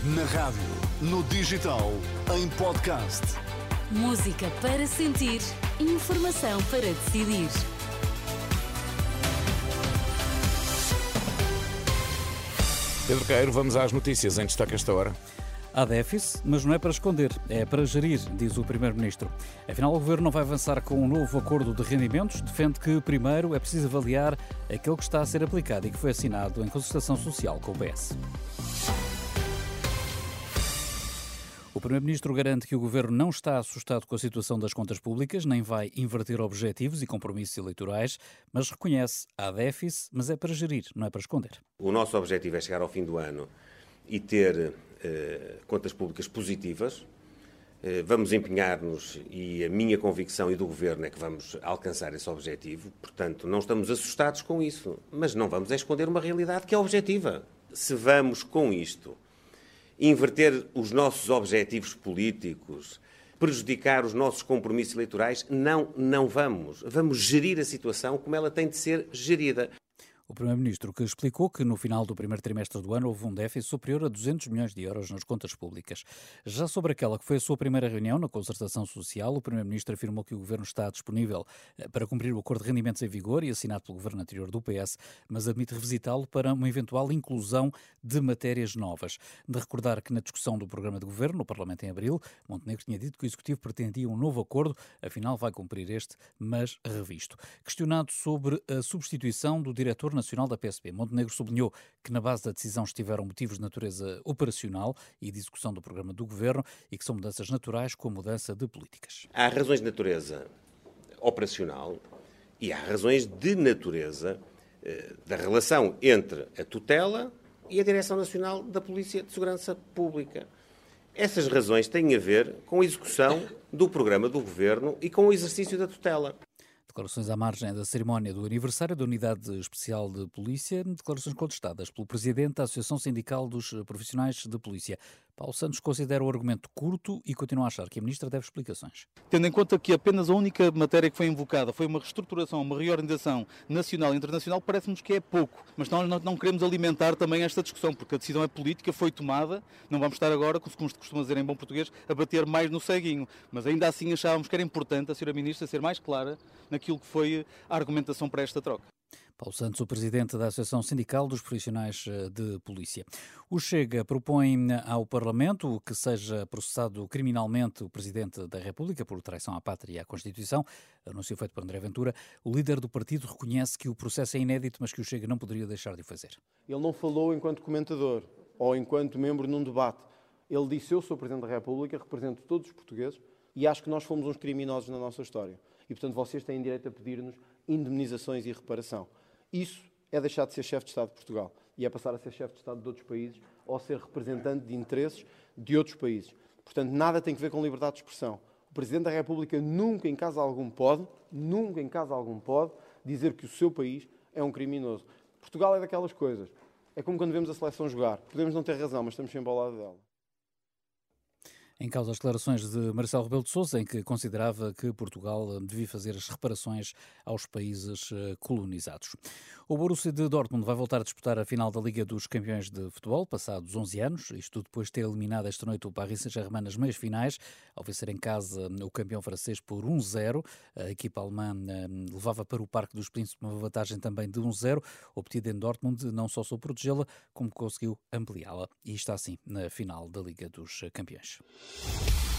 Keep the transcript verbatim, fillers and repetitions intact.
Na rádio, no digital, em podcast. Música para sentir, informação para decidir. Pedro Queiro, vamos às notícias em destaque esta hora. Há déficit, mas não é para esconder, é para gerir, diz o Primeiro-Ministro. Afinal, o Governo não vai avançar com um novo acordo de rendimentos, defende que primeiro é preciso avaliar aquele que está a ser aplicado e que foi assinado em concertação social com o P S. O Primeiro-Ministro garante que o Governo não está assustado com a situação das contas públicas, nem vai inverter objetivos e compromissos eleitorais, mas reconhece há déficit, mas é para gerir, não é para esconder. O nosso objetivo é chegar ao fim do ano e ter eh, contas públicas positivas. Eh, vamos empenhar-nos e a minha convicção e do Governo é que vamos alcançar esse objetivo. Portanto, não estamos assustados com isso, mas não vamos esconder uma realidade que é objetiva. Se vamos com isto inverter os nossos objetivos políticos, prejudicar os nossos compromissos eleitorais, não, não vamos. Vamos gerir a situação como ela tem de ser gerida. O Primeiro-Ministro que explicou que no final do primeiro trimestre do ano houve um déficit superior a duzentos milhões de euros nas contas públicas. Já sobre aquela que foi a sua primeira reunião na concertação social, o Primeiro-Ministro afirmou que o Governo está disponível para cumprir o acordo de rendimentos em vigor e assinado pelo Governo anterior do P S, mas admite revisitá-lo para uma eventual inclusão de matérias novas. De recordar que na discussão do programa de Governo, no Parlamento em abril, Montenegro tinha dito que o Executivo pretendia um novo acordo, afinal vai cumprir este, mas revisto. Questionado sobre a substituição do diretor nacional da P S P, Montenegro sublinhou que na base da decisão estiveram motivos de natureza operacional e de execução do programa do Governo e que são mudanças naturais com mudança de políticas. Há razões de natureza operacional e há razões de natureza eh, da relação entre a tutela e a Direção Nacional da Polícia de Segurança Pública. Essas razões têm a ver com a execução do programa do Governo e com o exercício da tutela. Declarações à margem da cerimónia do aniversário da Unidade Especial de Polícia, declarações contestadas pelo Presidente da Associação Sindical dos Profissionais de Polícia. Paulo Santos considera o argumento curto e continua a achar que a Ministra deve explicações. Tendo em conta que apenas a única matéria que foi invocada foi uma reestruturação, uma reorganização nacional e internacional, parece-nos que é pouco. Mas nós não queremos alimentar também esta discussão, porque a decisão é política, foi tomada, não vamos estar agora, como se costuma dizer em bom português, a bater mais no ceguinho. Mas ainda assim achávamos que era importante a senhora Ministra ser mais clara naquilo que foi a argumentação para esta troca. Paulo Santos, o Presidente da Associação Sindical dos Profissionais de Polícia. O Chega propõe ao Parlamento que seja processado criminalmente o Presidente da República por traição à pátria e à Constituição. Anúncio feito por André Ventura. O líder do partido reconhece que o processo é inédito, mas que o Chega não poderia deixar de o fazer. Ele não falou enquanto comentador ou enquanto membro num debate. Ele disse: eu sou Presidente da República, represento todos os portugueses e acho que nós fomos uns criminosos na nossa história. E, portanto, vocês têm direito a pedir-nos indemnizações e reparação. Isso é deixar de ser chefe de Estado de Portugal e é passar a ser chefe de Estado de outros países ou ser representante de interesses de outros países. Portanto, nada tem a ver com liberdade de expressão. O Presidente da República nunca, em caso algum, pode, nunca, em caso algum, pode dizer que o seu país é um criminoso. Portugal é daquelas coisas. É como quando vemos a seleção jogar. Podemos não ter razão, mas estamos sempre ao lado dela. Em causa as declarações de Marcelo Rebelo de Sousa, em que considerava que Portugal devia fazer as reparações aos países colonizados. O Borussia de Dortmund vai voltar a disputar a final da Liga dos Campeões de Futebol, passados onze anos, isto depois de ter eliminado esta noite o Paris Saint-Germain nas meias finais, ao vencer em casa o campeão francês por um zero. A equipa alemã levava para o Parque dos Príncipes uma vantagem também de um zero, obtida em Dortmund, não só soube protegê-la, como conseguiu ampliá-la. E está assim na final da Liga dos Campeões.